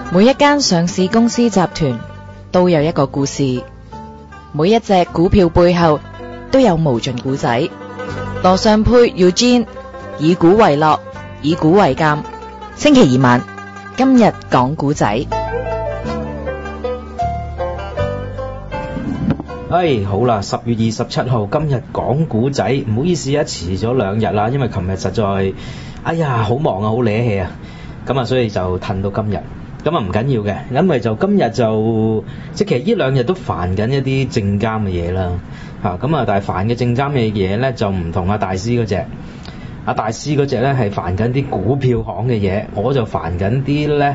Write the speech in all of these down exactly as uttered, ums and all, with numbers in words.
每一間上市公司集團都有一個故事，每一隻股票背後都有無盡故仔。羅尚沛 Eugene 以股為樂，以股為鑑。星期二晚，今日講故仔。 哎，好啦，十月二十七號，今日講古仔，唔好意思啊，遲咗兩日啦，因為琴日實在，哎呀，好忙啊，好攣氣啊，咁啊，所以就褪到今日，咁啊唔緊要嘅，因為就今日就，即係其實呢兩日都煩緊一啲證監嘅嘢啦，嚇，咁啊，但係煩嘅證監嘅嘢咧就唔同阿大師嗰隻，阿大師嗰隻咧係煩緊啲股票行嘅嘢，我就煩緊啲咧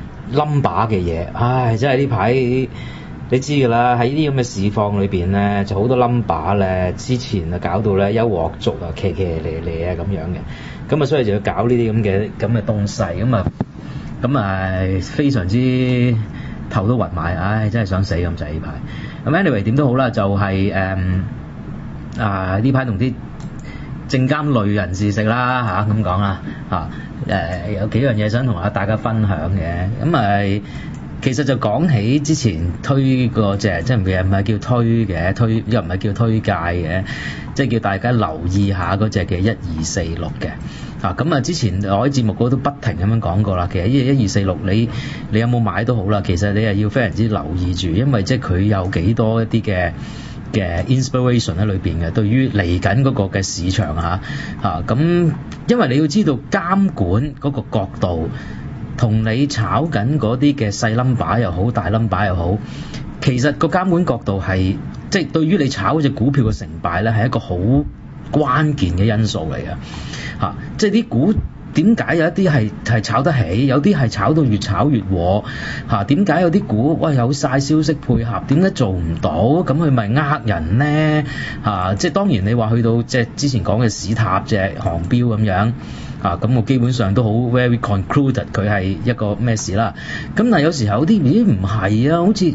number 嘅嘢，唉，真係呢排。你知㗎啦，喺呢啲咁嘅市況裏邊咧，就好多 number 咧，之前啊搞到咧一鑊粥啊，騎騎咧咧啊咁樣嘅，咁啊所以就要搞呢啲咁嘅咁嘅東西，咁啊咁啊非常之頭都暈埋，唉真係想死咁滯呢排。咁 anyway 點都好啦，就係、是、誒、嗯、啊呢排同啲證監類人士食啦嚇咁講啦嚇誒有幾樣嘢想同阿大家分享嘅，咁啊。其實就講起之前推嗰隻，即係唔係唔係叫推嘅，推又唔係叫推介嘅，即係叫大家留意下嗰隻嘅一二四六嘅。啊，咁啊之前我喺節目嗰度都不停咁樣講過啦。其實呢隻一二四六你你有冇買都好啦，其實你係要非常之留意住，因為即係佢有幾多一啲嘅嘅 inspiration 喺裏邊嘅，對於嚟緊嗰個嘅市場嚇嚇咁，因為你要知道監管嗰個角度。同你炒緊嗰啲嘅細 number 又好，大 number 又好，其實個監管角度係即係對於你炒嗰隻股票嘅成敗咧，係一個好關鍵嘅因素嚟嘅嚇。即係啲股點解有一啲係係炒得起，有啲係炒到越炒越和嚇？點解有啲股喂有晒消息配合，點解做唔到？咁佢咪呃人呢？嚇？即係當然你話去到即係之前講嘅市塔隻航標咁樣。啊，咁我基本上都好 very concluded 佢係一個咩事啦。咁但係有時候有啲咦唔係啊，好似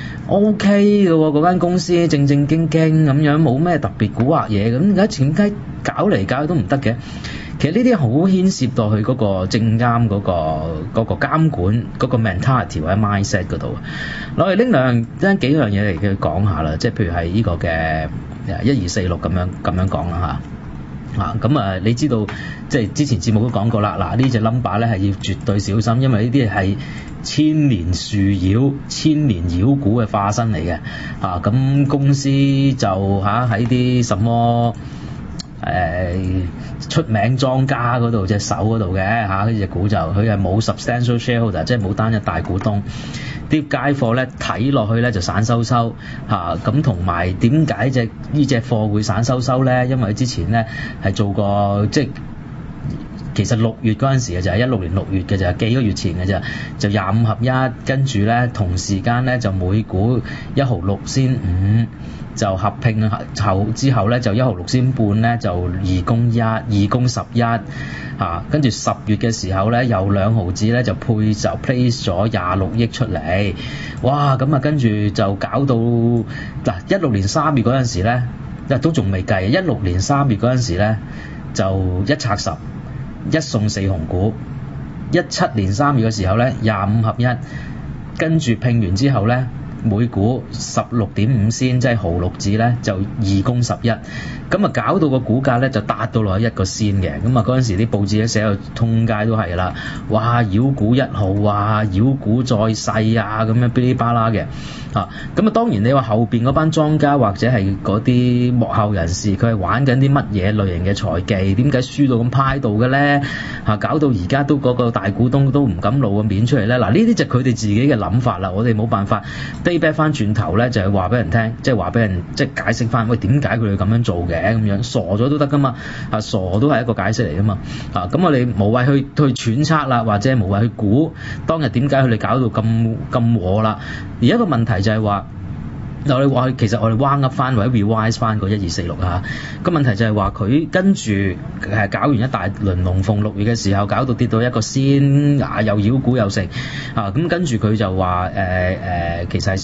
OK 嘅喎，嗰間公司正正經經咁樣，冇咩特別蠱惑嘢咁，而家點解搞嚟搞去都唔得嘅？其實呢啲好牽涉到佢嗰個證監嗰個嗰個監管嗰個 mentality 或者 mindset 嗰度。攞嚟拎兩拎幾樣嘢嚟嘅講下啦，即係譬如係呢個嘅一二四六咁樣咁樣講啦嚇。啊，咁啊，你知道即係之前節目都講過啦。嗱，呢隻 number 咧係要絕對小心，因為呢啲係千年樹妖、千年妖股嘅化身嚟嘅。啊，咁公司就嚇喺啲什麼誒、呃、出名莊家嗰度隻手嗰度嘅嚇，呢隻股就佢係冇 substantial shareholder，即係冇單一大股東。啲街貨咧睇落去咧就散收收嚇，咁同埋點解隻呢隻貨會散收收咧？因為之前咧係做過即係其實六月嗰陣時嘅就係一六年六月嘅就係幾個月前嘅啫，就廿五合一，跟住咧同時間咧就每股一毫六仙五，就合併後之後咧就一毫六仙半咧就二供一，二供十一嚇，跟住十月嘅時候咧有兩毫子咧就配就 place 咗廿六億出嚟，哇咁啊跟住就搞到嗱一六年三月嗰陣時咧，都仲未計，一六年三月嗰陣時咧就一拆十。一送四紅股，一七年三月嘅時候咧，廿五合一，跟住拼完之後咧，每股十六點五仙，即係毫六子咧，就二供十一，咁啊搞到個股價咧就達到落去一個仙嘅，咁啊嗰陣時啲報紙咧寫到通街都係啦，哇妖股一號啊，妖股再世啊，咁樣噼哩啪啦嘅，啊咁啊當然你話後邊嗰班莊家或者係嗰啲幕後人士，佢係玩緊啲乜嘢類型嘅財技？點解輸到咁派到嘅咧？嚇搞到而家都嗰個大股東都唔敢露個面出嚟咧。嗱呢啲就佢哋自己嘅諗法啦，我哋冇辦法。back 翻轉頭咧，就係話俾人聽，即係話俾人即係解釋翻，喂點解佢哋咁樣做嘅咁樣，傻咗都得噶嘛，啊傻都係一個解釋嚟噶嘛，啊咁我哋無謂去去揣測啦，或者無謂去估當日點解佢哋搞到咁咁和啦。而一個問題就係話，我哋話其實我哋 round up 翻或者 revise 翻個一二四六啊，個問題就係話佢跟住誒搞完一大輪龍鳳，六月嘅時候搞到跌到一個仙啊，又妖股又成啊，咁跟住佢就話誒誒其實係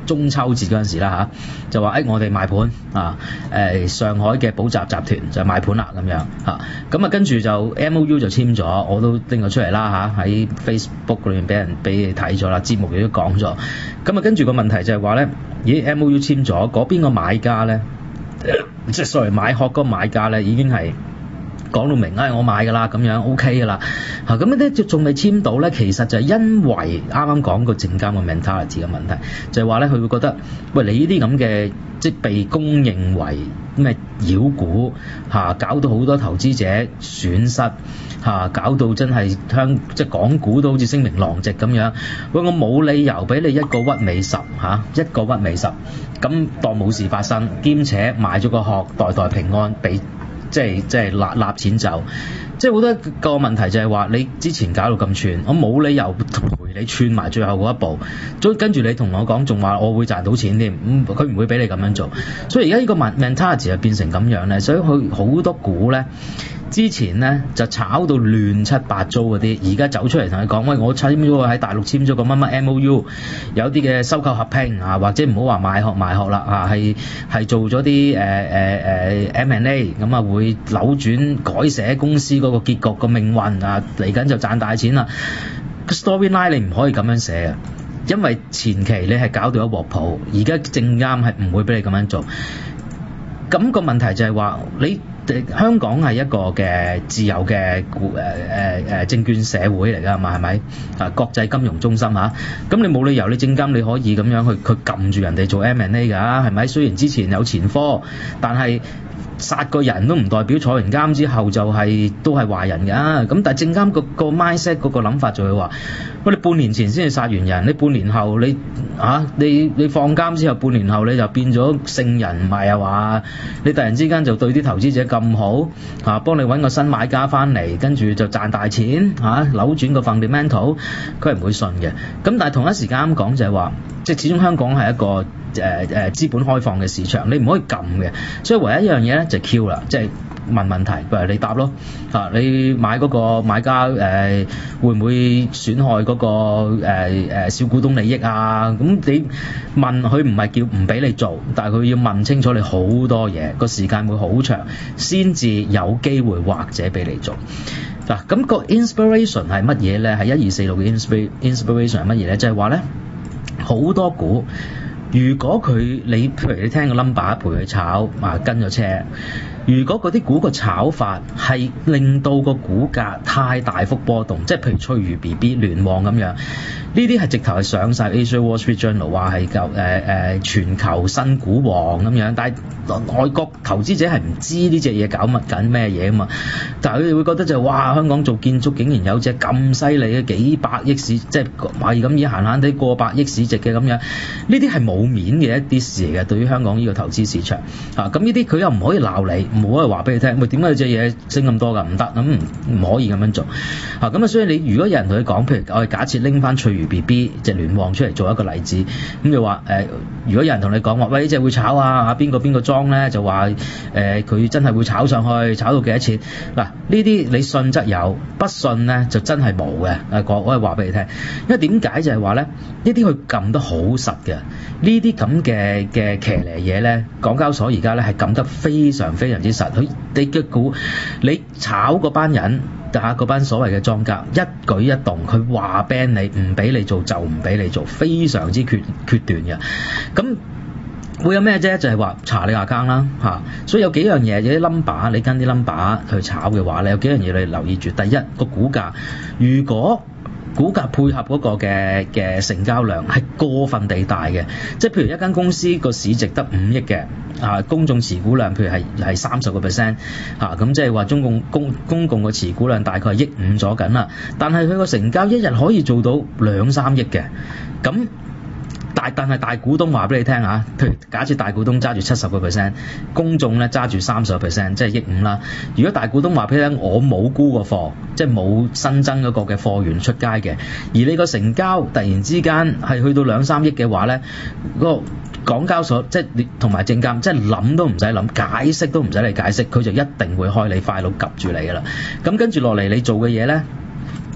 中秋節嗰陣時啦嚇，就話誒、哎、我哋賣盤啊誒、呃、上海嘅寶澤集團就賣盤啦咁樣嚇，咁啊跟住就 M O U 就簽咗，我都拎咗出嚟啦嚇，喺 Facebook 裏面俾人俾你睇咗啦，節目亦都講咗。咁啊跟住個問題就係話咧，咦 M O U 簽咗，嗰邊個買家咧，即係 sorry 買殼嗰個買家咧已經係講到明，唉、哎，我買㗎啦，咁樣 OK 㗎啦，嚇咁咧仲未簽到咧，其實就係因為啱啱講個證監個 mentality 嘅問題，就係話咧佢會覺得，喂你呢啲咁嘅即係被公認為咩妖股嚇、啊，搞到好多投資者損失嚇、啊，搞到真係香即係港股都好似聲名狼藉咁樣，喂我冇理由俾你一個屈尾十嚇、啊，一個屈尾十，咁當冇事發生，兼且買咗個殼，代代平安俾。即係即係納納錢走，即係好多個問題就係話你之前搞到咁串，我冇理由陪你串埋最後嗰一步，跟住你同我講仲話我會賺到錢添，咁佢唔會俾你咁樣做，所以而家呢個 mentality 就變成咁樣咧，所以佢好多股咧。之前咧就炒到亂七八糟嗰啲，而家走出嚟同你講，喂，我簽咗喺大陸簽咗個乜乜 M O U， 有啲嘅收購合併啊，或者唔好話賣殼賣殼啦啊，係係做咗啲誒誒誒 M and A， 咁啊會扭轉改寫公司嗰個結局個命運啊，嚟緊就賺大錢啦。個 storyline 你唔可以咁樣寫啊，因為前期你係搞到一鑊泡，而家證監係唔會俾你咁樣做。咁個問題就係話你。香港係一個嘅自由嘅誒誒誒證券社會嚟㗎嘛，係咪啊？國際金融中心嚇，咁你冇理由你證監你可以咁樣去佢撳住人哋做 M and A 㗎，係咪？雖然之前有前科，但係殺個人都唔代表坐完監之後就係、是、都係壞人㗎。咁但係證監個個 mindset 嗰個諗法就係話，喂，你半年前先至殺完人，你半年後你啊你你放監之後半年後你就變咗聖人，唔係啊話你突然之間就對啲投資者咁好啊，幫你揾個新買家翻嚟，跟住就賺大錢嚇、啊，扭轉個 fundamental， 佢係唔會信嘅。咁但係同一時間啱講就係話，即係始終香港係一個誒誒資本開放嘅市場，你唔可以撳嘅，所以唯一一樣嘢咧就係 Q 啦，即係問問題，譬如你答咯嚇、啊，你買嗰個買家誒、呃、會唔會損害嗰、那個誒、呃、小股東利益啊？咁你問佢唔係叫唔俾你做，但係佢要問清楚你好多嘢，個時間會好長，先至有機會或者俾你做。嗱、啊，咁、那個 inspiration 係乜嘢咧？係一二四六嘅 inspiration 係乜嘢咧？就係話咧，好多股。如果佢你譬如你聽個 number 陪佢炒啊跟咗車，如果嗰啲股個炒法係令到個股價太大幅波動，即係譬如翠如 B B 聯旺咁樣，呢啲係直頭係上晒 Asia Wall Street Journal 話係夠誒誒全球新股王咁樣，但係外國投資者係唔知呢隻嘢搞乜緊咩嘢啊嘛，但係佢哋會覺得就係、哇香港做建築竟然有隻咁犀利嘅幾百億市，即係係咁而閒閒地過百億市值嘅咁樣，呢啲係冇面嘅一啲事嚟嘅，對於香港呢個投資市場啊，咁呢啲佢又唔可以鬧你，唔可以話俾你聽，喂點解隻嘢升咁多㗎？唔得，咁唔唔可以咁樣做啊！咁啊，所以你如果有人同你講，譬如我哋假設拎翻翠如 B B 隻聯旺出嚟做一個例子，咁就話誒、呃，如果有人同你講話，喂呢隻會炒啊，啊邊個邊個裝咧，就話誒佢真係會炒上去，炒到幾多錢？嗱呢啲你信則有，不信咧就真係冇嘅。誒我我係話俾你聽，因為點解就係話咧，呢啲佢撳得好實嘅，呢啲咁嘅嘅騎呢嘢咧，港交所而家咧係撳得非常非常之實。佢你嘅股，你炒嗰班人，打嗰班所謂嘅莊家，一舉一動，佢話 ban 你，唔俾你做就唔俾你做，非常之決決斷嘅。咁會有咩啫？就係、是、話查你 account 啦嚇。所以有幾樣嘢，有啲 number 你跟啲 number 去炒嘅話咧，有幾樣嘢你留意住。第一個股價，如果股價配合嗰個嘅嘅成交量係過分地大嘅，即係譬如一間公司個市值得五億嘅，啊公眾持股量譬如係係三十個 percent， 啊咁即係話中共公公共個持股量大概係億五咗緊啦，但係佢個成交一日可以做到兩三億嘅，咁。大但係大股東話俾你聽嚇，譬如假設大股東揸住七十個 percent， 公眾咧揸住三十個 percent， 即係億五啦。如果大股東話俾你聽，我冇沽過貨，即係冇新增嗰個嘅貨源出街嘅，而你個成交突然之間係去到兩三億嘅話咧，嗰、嗰個港交所即係同埋證監，即係諗都唔使諗，解釋都唔使你解釋，佢就一定會開你快佬及住你噶啦。咁跟住落嚟你做嘅嘢咧。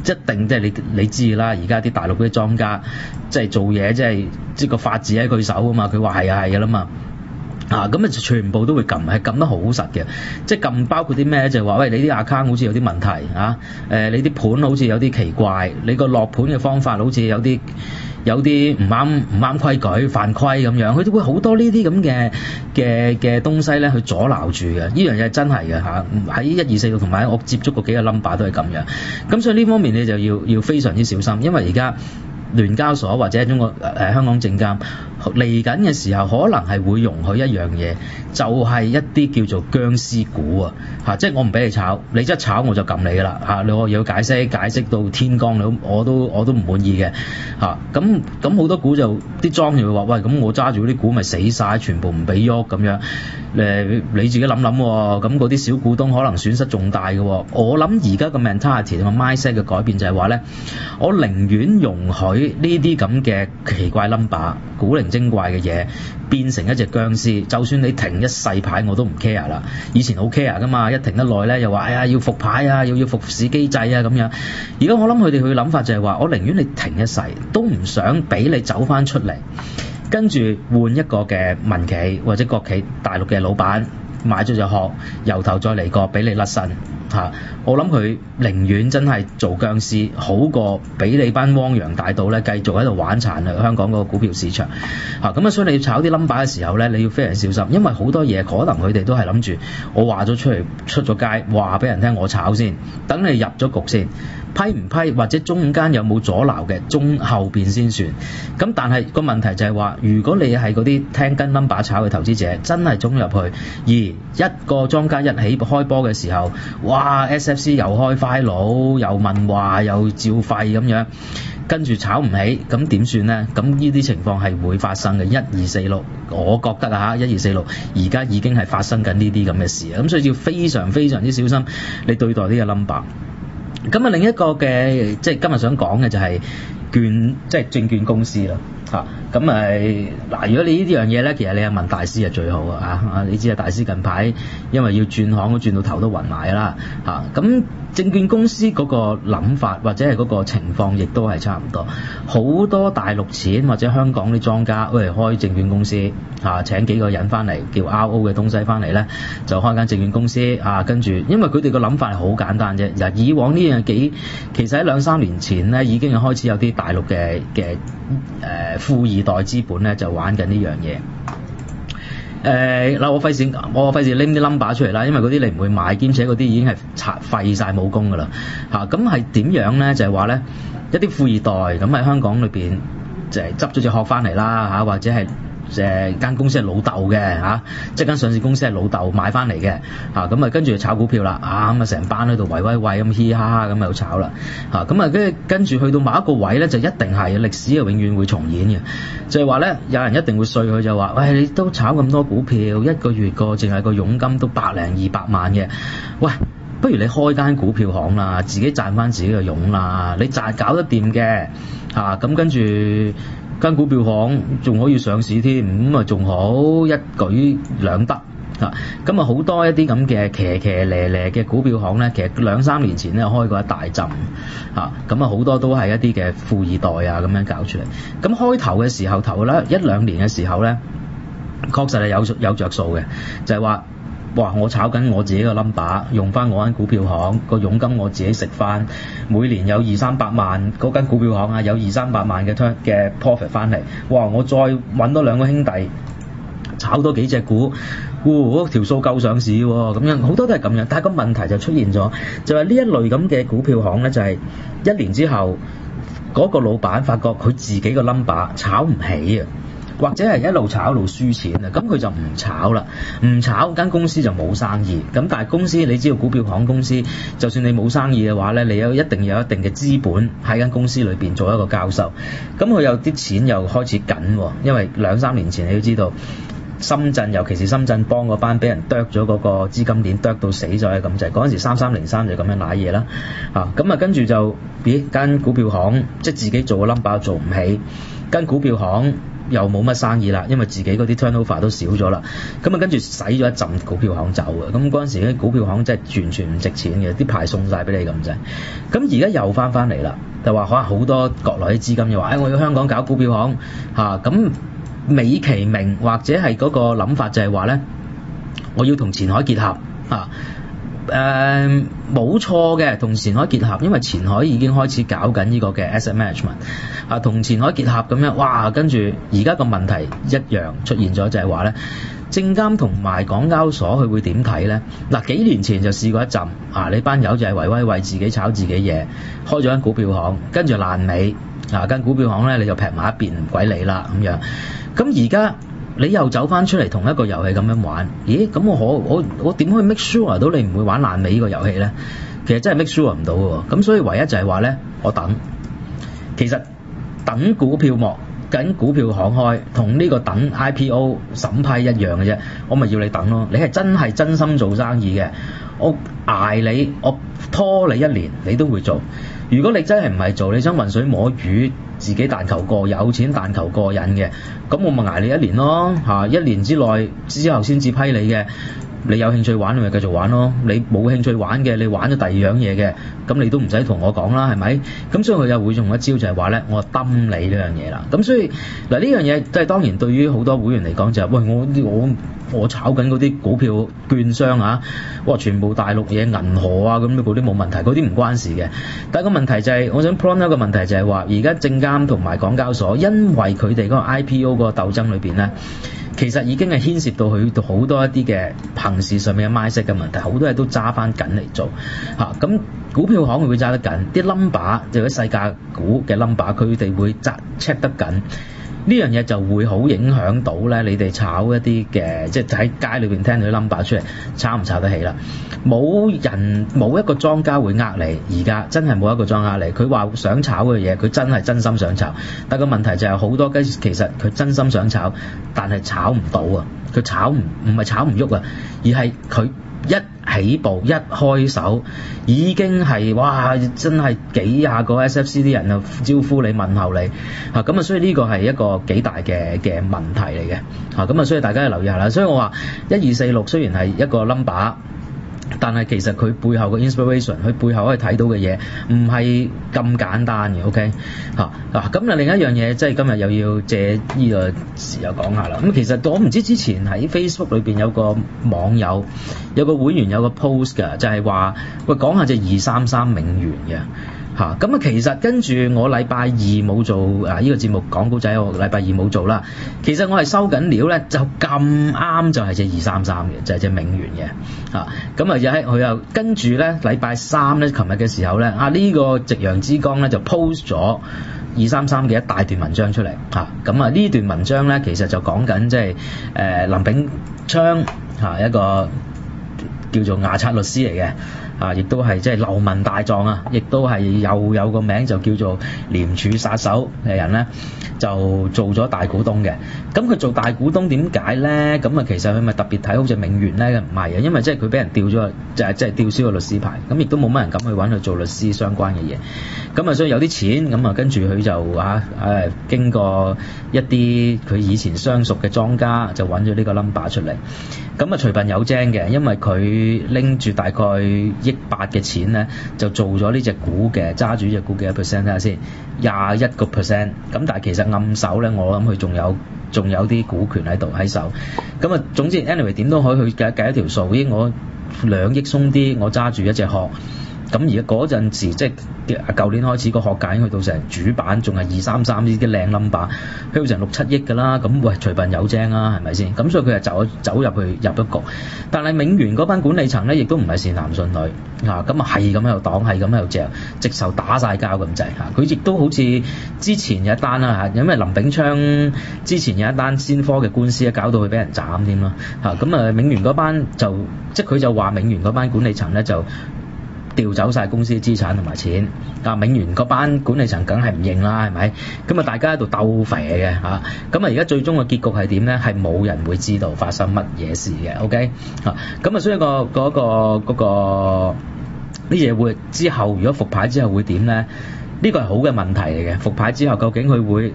一定即係你你知啦，而家啲大陸嗰啲莊家即係做嘢，即係即係個法治喺佢手啊嘛，佢話係啊係㗎啦嘛。啊，咁啊全部都會撳，係撳得好實嘅，即係撳包括啲咩？就係話喂，你啲 account 好似有啲問題啊，誒、呃、你啲盤好似有啲奇怪，你個落盤嘅方法好似有啲有啲唔啱唔啱規矩，犯規咁樣，佢都會好多呢啲咁嘅嘅嘅東西咧去阻撓住嘅，呢樣嘢真係嘅嚇，喺一二四六同埋我接觸過幾個 number 都係咁樣，咁所以呢方面你就要要非常之小心，因為而家聯交所或者中國誒、呃、香港證監嚟緊嘅時候，可能係會容許一樣嘢，就係、是、一啲叫做僵屍股啊嚇，即係我唔俾你炒，你一炒我就撳你㗎啦嚇，你我要解釋解釋到天光，你我都我都唔滿意嘅嚇，咁咁好多股就啲莊就會話喂，咁我揸住嗰啲股咪死晒，全部唔俾喐咁樣，誒你自己諗諗喎，咁嗰啲小股東可能損失重大嘅喎，我諗而家個 mentality 同埋 mindset 嘅改變就係話咧，我寧願容許呢啲咁嘅奇怪 number 古靈精怪嘅嘢變成一隻僵屍，就算你停一世牌我都唔 care 啦。以前好 care 噶嘛，一停得耐咧又話哎呀要復牌啊，又要復市機制啊咁樣。而家我諗佢哋佢諗法就係話，我寧願你停一世，都唔想俾你走翻出嚟，跟住換一個嘅民企或者國企大陸嘅老闆買咗就學，由頭再嚟過，俾你甩身。嚇！我諗佢寧願真係做僵屍，好過俾你班汪洋大盜咧繼續喺度玩殘啊香港嗰個股票市場。嚇！咁啊，所以你要炒啲 number 嘅時候咧，你要非常小心，因為好多嘢可能佢哋都係諗住我話咗出嚟出咗街，話俾人聽我炒先，等你入咗局先。批唔批或者中間有冇阻撓嘅，中後邊先算。咁但係個問題就係話，如果你係嗰啲聽跟 number 炒嘅投資者，真係衝入去，而一個莊家一起開波嘅時候，哇 S F C 又開 file 又問話又照費咁樣，跟住炒唔起，咁點算呢？咁呢啲情況係會發生嘅。一二四六，我覺得啊嚇，一二四六而家已經係發生緊呢啲咁嘅事啊，咁所以要非常非常之小心你對待呢個 number。咁啊，另一個嘅即係今日想講嘅就係券，即係證券公司啦嚇。咁誒嗱，如果你呢啲樣嘢咧，其實你係問大師係最好啊啊！你知啊，大師近排因為要轉行，都轉到頭都暈埋啦嚇。咁證券公司嗰個諗法或者係嗰個情況，亦都係差唔多。好多大陸錢或者香港啲莊家，喂開證券公司嚇，請幾個人翻嚟叫 R O 嘅東西翻嚟咧，就開間證券公司啊。跟住，因為佢哋個諗法係好簡單啫。嗱，以往呢樣幾，其實喺兩三年前咧，已經係開始有啲大陸嘅嘅誒富二代資本咧，就玩緊呢樣嘢。誒嗱、呃，我費事我費事拎啲 number 出嚟啦，因為嗰啲你唔會買，兼且嗰啲已經係拆廢晒武功㗎啦嚇。咁係點樣咧？就係話咧，一啲富二代咁喺香港裏邊就係執咗隻殼翻嚟啦嚇，或者係誒間公司係老豆嘅嚇，即係間上市公司係老豆買翻嚟嘅嚇，咁啊跟住就炒股票啦啊，咁啊成班喺度圍威喂咁嘻嘻哈哈咁喺度炒啦嚇，咁啊跟住跟住去到某一個位咧，就一定係歷史啊永遠會重演嘅，就係話咧有人一定會碎佢，就話喂，你都炒咁多股票，一個月個淨係個佣金都百零二百萬嘅，喂，不如你開間股票行啦，自己賺翻自己嘅佣啦，你賺搞得掂嘅嚇，咁跟住間股票行仲可以上市添，咁啊仲好，一舉兩得啊！咁啊好多一啲咁嘅騎騎咧咧嘅股票行咧，其實兩三年前咧開過一大陣啊，咁啊好多都係一啲嘅富二代啊咁樣搞出嚟。咁開頭嘅時候頭咧一兩年嘅時候咧，確實係有有著數嘅，就係話，哇！我炒緊我自己個 number， 用翻我間股票行個佣金我自己食翻，每年有二三百萬，嗰間股票行啊有二三百萬嘅 turn 嘅 profit 翻嚟，哇！我再揾多兩個兄弟炒多幾隻股，哇！條數夠上市喎，咁樣好多都係咁樣。但係個問題就出現咗，就係呢一類咁嘅股票行咧，就係一年之後嗰個老闆發覺佢自己個 number 炒唔起啊！或者係一路炒一路輸錢啊，咁佢就唔炒啦，唔炒間公司就冇生意。咁但係公司你知道股票行公司，就算你冇生意嘅話咧，你有一定有一定嘅資本喺間公司裏邊做一個交收。咁佢有啲錢又開始緊喎，因為兩三年前你都知道深圳，尤其是深圳幫嗰班俾人剁咗嗰個資金鏈剁到死咗嘅咁滯，嗰陣時三三零三就咁樣瀨嘢啦。啊，咁啊跟住就咦間股票行即係自己做個 number 做唔起。間股票行又冇乜生意啦，因為自己嗰啲 turnover 都少咗啦。咁啊跟住洗咗一陣股票行走嘅，咁嗰陣時啲股票行真係完全唔值錢嘅，啲牌送晒俾你咁滯。咁而家又翻翻嚟啦，就話可能好多國內啲資金又話，誒、哎、我要香港搞股票行嚇，咁、啊、美其名或者係嗰個諗法就係話咧，我要同前海結合嚇。誒冇錯嘅，同前海結合，因為前海已經開始搞緊呢個嘅 asset management 啊，同前海結合咁樣，哇！跟住而家個問題一樣出現咗，就係話咧，證監同埋港交所佢會點睇咧？嗱、啊，幾年前就試過一陣啊，你班友就係為威為自己炒自己嘢，開咗間股票行，跟住爛尾啊，間股票行咧你就劈埋一邊唔鬼理啦咁樣。咁而家你又走翻出嚟同一個遊戲咁樣玩，咦？咁我可我我點可以 make sure 到你唔會玩爛尾呢個遊戲咧？其實真係 make sure 唔到嘅，咁所以唯一就係話咧，我等。其實等股票幕，等股票行開，同呢個等 I P O 審批一樣嘅啫。我咪要你等咯。你係真係真心做生意嘅，我捱你，我拖你一年，你都會做。如果你真係唔係做，你想渾水摸魚，自己但求過有錢但求過癮嘅，咁我咪捱你一年咯嚇，一年之內之後先至批你嘅。你有興趣玩你咪繼續玩咯，你冇興趣玩嘅，你玩咗第二樣嘢嘅，咁你都唔使同我講啦，係咪？咁所以佢就會用一招就係話咧，我抌你呢樣嘢啦。咁所以嗱呢樣嘢即係當然對於好多會員嚟講就係、是，喂我我我炒緊嗰啲股票券商啊，哇全部大陸嘢銀河啊咁嗰啲冇問題，嗰啲唔關事嘅。但係個問題就係、是，我想 point 一個問題就係話，而家證監同埋港交所因為佢哋嗰個 I P O 嗰個鬥爭裏邊咧。其實已經係牽涉到佢好多一啲嘅行事上面嘅 mindset 嘅問題，好多嘢都揸翻緊嚟做嚇。咁、啊、股票行會會揸得緊，啲 number 就啲世界股嘅 number，佢哋會揸 check 得緊。呢樣嘢就會好影響到咧，你哋炒一啲嘅，即係喺街裏邊聽到啲 number 出嚟，炒唔炒得起啦？冇人冇一個莊家會呃你，而家真係冇一個莊家呃你。佢話想炒嘅嘢，佢真係真心想炒，但個問題就係好多雞，其實佢真心想炒，但係炒唔到啊！佢炒唔唔係炒唔喐啊，而係佢一起步一開手已經係哇，真係幾廿個 S F C 啲人啊招呼你問候你嚇，咁啊所以呢個係一個幾大嘅嘅問題嚟嘅嚇，咁啊所以大家要留意下啦。所以我話一二四六雖然係一個 number。但係其實佢背後嘅 inspiration，佢背後可以睇到嘅嘢唔係咁簡單嘅 ，OK 嚇嗱。咁啊另一樣嘢，即係今日又要借呢個時候講下啦。咁其實我唔知之前喺 Facebook 裏邊有個網友有個會員有個 post 㗎，就係話喂講下隻二三三明源嘅。嚇咁啊！其實跟住我禮拜二冇做啊呢個節目講古仔，我禮拜二冇做啦。其實我係收緊料咧，就咁啱就係隻二三三嘅，就係隻明源嘅嚇。咁啊又喺佢又跟住咧禮拜三咧，琴日嘅時候咧啊呢個夕陽之光咧就 post 咗二三三嘅一大段文章出嚟嚇。咁啊呢段文章咧其實就講緊即係誒林炳昌嚇一個叫做牙刷律師嚟嘅。啊！亦都係即係流民大狀啊！亦都係又有個名就叫做廉署殺手嘅人咧，就做咗大股東嘅。咁佢做大股東點解咧？咁啊，其實佢咪特別睇好隻明源咧？唔係啊，因為即係佢俾人吊咗，就係即係吊銷個律師牌。咁亦都冇乜人敢去揾佢做律師相關嘅嘢。咁啊，所以有啲錢咁啊，跟住佢就啊誒經過一啲佢以前相熟嘅莊家，就揾咗呢個 number 出嚟。咁啊，隨笨有精嘅，因為佢拎住大概億八嘅錢咧，就做咗呢隻股嘅，揸住呢隻股幾多 percent 睇下先，廿一個 percent。咁但係其實暗手咧，我諗佢仲有仲有啲股權喺度喺手。咁啊，總之 anyway 點都可以去計計一條數。咦，我兩億鬆啲，我揸住一隻殼。咁而家嗰陣時，即係舊年開始個學界已經去到成主板，仲係二三三呢啲靚 number，去到成六七億㗎啦。咁喂，隨笨有精啦，係咪先？咁所以佢就走走入去入咗局。但係明源嗰班管理層咧，亦都唔係善男信女嚇，咁啊係咁喺度擋，係咁喺度嚼，直受打晒交咁滯嚇。佢亦都好似之前有一單啦嚇，因為林炳昌之前有一單先科嘅官司咧，搞到佢俾人斬添咯嚇。咁啊，明源嗰班就即係佢就話明源嗰班管理層咧就調走晒公司資產同埋錢，啊明源嗰班管理層梗係唔認啦，係咪？咁啊大家喺度鬥肥嘅嚇，咁啊而家最終嘅結局係點咧？係冇人會知道發生乜嘢事嘅 ，OK 嚇，咁啊所以、個嗰、個嗰、個呢嘢會之後，如果復牌之後會點咧？呢個係好嘅問題嚟嘅。復牌之後究竟佢會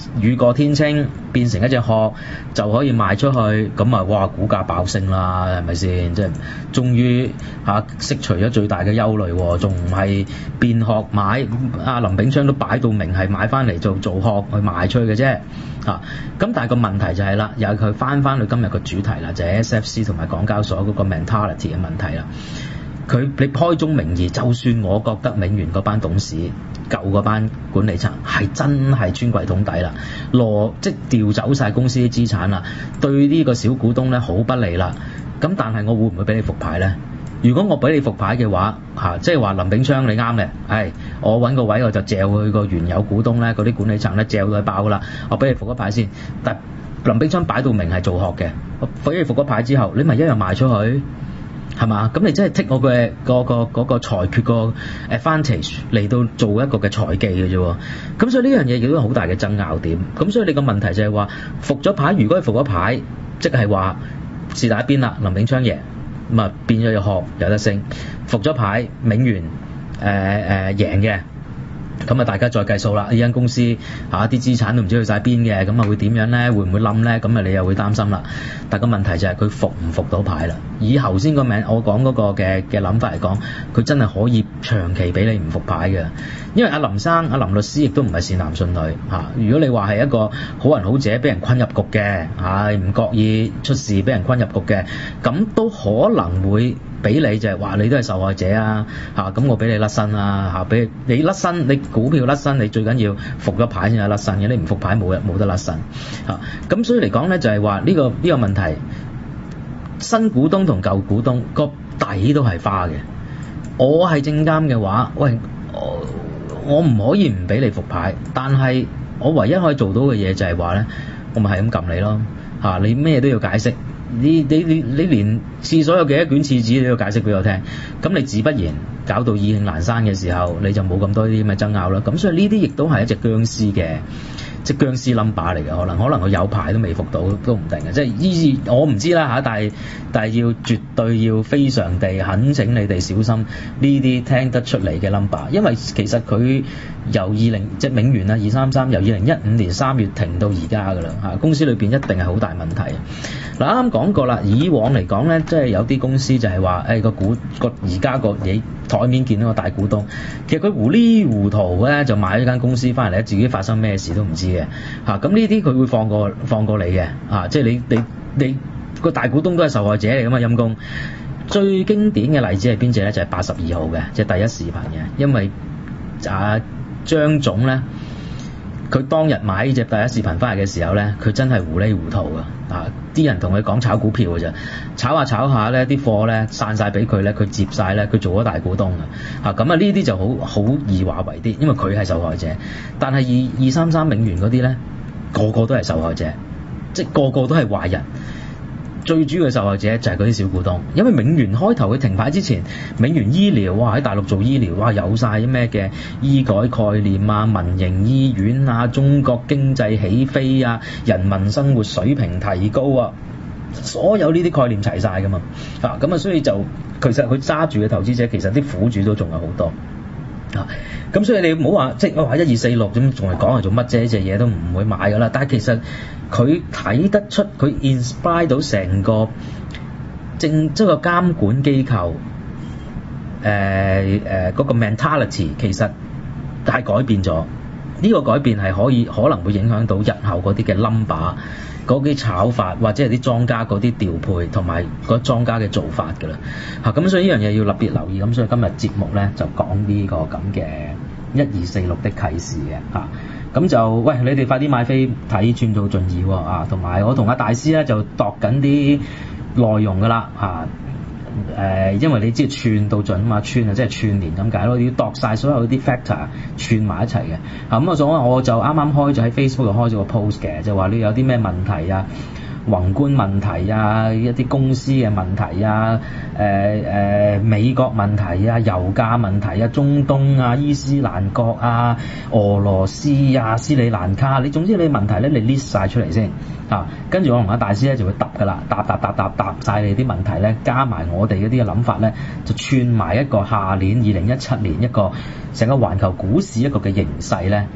雨過天青變成一隻殼就可以賣出去，咁啊哇股價爆升啦，係咪先？即係終於嚇釋除咗最大嘅憂慮，仲唔係變殼買？阿林炳昌都擺到明係買翻嚟做做殼去賣出去嘅啫嚇。咁但係個問題就係啦，又係佢翻翻去今日個主題啦，就係 S F C 同埋港交所嗰個 mentality 嘅問題啦。佢你開宗明義，就算我覺得永源嗰班董事舊嗰班管理層係真係穿櫃桶底啦，攞即係調走晒公司啲資產啦，對呢個小股東咧好不利啦。咁但係我會唔會俾你復牌咧？如果我俾你復牌嘅話，嚇、啊、即係話林炳昌你啱嘅，係我揾個位我就嚼佢個原有股東咧，嗰啲管理層咧嚼到佢爆噶啦，我俾你復咗牌先。但林炳昌擺到明係做殼嘅，我俾你復咗牌之後，你咪一樣賣出去。係嘛？咁你真係剔我嘅個個嗰個裁決個 advantage 嚟到做一個嘅財技嘅啫。咁所以呢樣嘢亦都好大嘅爭拗點。咁所以你個問題就係話復咗牌，如果係復咗牌，即係話是但一邊啦，林炳昌贏，咁啊變咗隻殼有得升。復咗牌，永源誒誒贏嘅。咁啊，大家再計數啦！呢間公司嚇啲資產都唔知去晒邊嘅，咁啊會點樣咧？會唔會冧咧？咁啊你又會擔心啦。但個問題就係佢復唔復到牌啦？以頭先個名我講嗰個嘅嘅諗法嚟講，佢真係可以長期俾你唔復牌嘅。因為阿林生、阿林律師亦都唔係善男信女嚇。如果你話係一個好人好者，俾人困入局嘅，係唔覺意出事俾人困入局嘅，咁都可能會俾你就係話你都係受害者啊嚇。咁我俾你甩身啊嚇，俾你甩身你。股票甩身，你最緊要復咗牌先有甩身嘅，你唔復牌冇冇得甩身嚇。咁所以嚟講咧，就係話呢個呢個問題，新股東同舊股東個底都係花嘅。我係證監嘅話，喂，我我唔可以唔俾你復牌，但係我唯一可以做到嘅嘢就係話咧，我咪係咁撳你咯嚇。你咩都要解釋，你你你你連廁所有幾多卷廁紙你都要解釋俾我聽，咁你自不然搞到意興闌珊嘅時候，你就冇咁多啲咁嘅爭拗啦。咁所以呢啲亦都係一隻僵屍嘅，即係僵屍 number 嚟嘅，可能可能佢有排都未復到都唔定嘅。即係依我唔知啦嚇，但係但係要絕對要非常地懇請你哋小心呢啲聽得出嚟嘅 number，因為其實佢由二零即係永源啦，二三三由二零一五年三月停到而家㗎啦嚇，公司裏邊一定係好大問題。嗱啱啱講過啦，以往嚟講咧，即係有啲公司就係話誒個股個而家個你台面見到個大股東，其實佢糊裡糊塗咧就買咗間公司翻嚟咧，自己發生咩事都唔知嘅嚇。咁呢啲佢會放過放過你嘅嚇，即係你你你個大股東都係受害者嚟㗎嘛，陰公。最經典嘅例子係邊隻咧？就係八十二號嘅，即係第一視頻嘅，因為啊張總咧，佢當日買呢隻第一視頻翻嚟嘅時候咧，佢真係糊裡糊塗㗎啊！啲人同佢講炒股票㗎咋，炒下炒下咧，啲貨咧散晒俾佢咧，佢接晒咧，佢做咗大股東㗎啊！咁啊呢啲就好好易話為啲，因為佢係受害者。但係二二三三永源嗰啲咧，個個都係受害者，即係個個都係壞人。最主要嘅受害者就係嗰啲小股東，因為永源開頭佢停牌之前，永源醫療哇喺大陸做醫療哇有晒啲咩嘅醫改概念啊、民營醫院啊、中國經濟起飛啊、人民生活水平提高啊，所有呢啲概念齊晒㗎嘛啊，咁啊所以就其實佢揸住嘅投資者其實啲苦主都仲有好多。啊，咁所以你唔好話即係我話一二四六咁，仲係講係做乜啫？呢隻嘢都唔會買㗎啦。但係其實佢睇得出，佢 inspire 到成個政即係個監管機構，誒誒嗰個 mentality 其實係改變咗。呢個改變係可以可能會影響到日後嗰啲嘅 number。嗰啲炒法或者係啲莊家嗰啲調配同埋嗰莊家嘅做法㗎啦嚇，咁所以呢樣嘢要特別留意。咁所以今日節目咧就講呢個咁嘅一二四六的啟示嘅嚇，咁就喂你哋快啲買飛睇串到盡二喎啊，同埋我同阿大師咧就度緊啲內容㗎啦嚇。誒、呃，因為你知串到盡啊嘛，串啊即係串連咁解咯，要度晒所有啲 factor 串埋一齊嘅。啊咁啊，所以我就啱啱開咗喺 Facebook 度開咗個 post 嘅，就話你有啲咩問題啊，宏觀問題啊，一啲公司嘅問題啊，誒、呃、誒、呃、美國問題啊，油價問題啊，中東啊，伊斯蘭國啊，俄羅斯啊，斯里蘭卡，你總之你問題咧，你 list 晒出嚟先。啊，跟住我同阿大師咧就會答㗎啦，答答答答答晒你啲問題咧，加埋我哋嗰啲嘅諗法咧，就串埋一個下年二零一七年一個成個環球股市一個嘅形勢咧，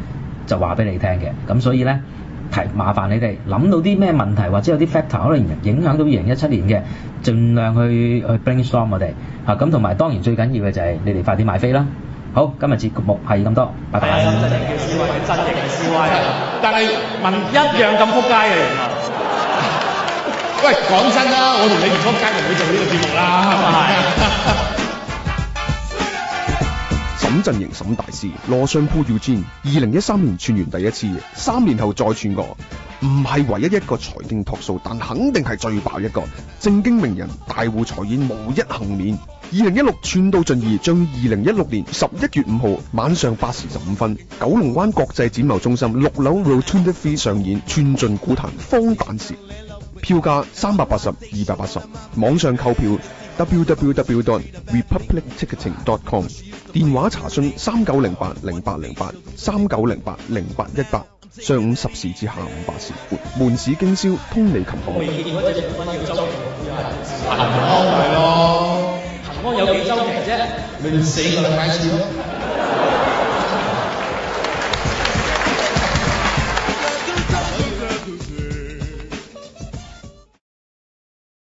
就話俾你聽嘅。咁所以咧，提麻煩你哋諗到啲咩問題或者有啲 factor 可能影響到二零一七年嘅，盡量去去 brainstorm 我哋嚇。咁同埋當然最緊要嘅就係你哋快啲買飛啦。好，今日節目係咁多，拜拜。 真正嘅 C Y 係真正嘅 C Y， 但係問一樣咁撲街嘅原來。喂，講真啦，我同你唔撲街就唔會做呢個節目啦，係咪？ 沈陣營沈大師羅尚鋪要戰，二零一三年串完第一次，三年後再串過，唔係唯一一個財經托數，但肯定係最爆一個。正經名人大戶財演無一幸免。二零一六串到盡二，將二零一六年十一月五號晚上八時十五分，九龍灣國際展貿中心六樓 Rotunda Three 上演串盡股壇荒誕事。票價三百八十、二百八十，網上購票 w w w dot republic ticketing dot com， 電話查詢三九零八零八零八三九零八零八一八，上午十時至下午八時，門市經銷，通利琴行。 未見過一隻股份叫周期股係恒安咪咯，恒安有幾周期啫？咪四個禮拜一次咯。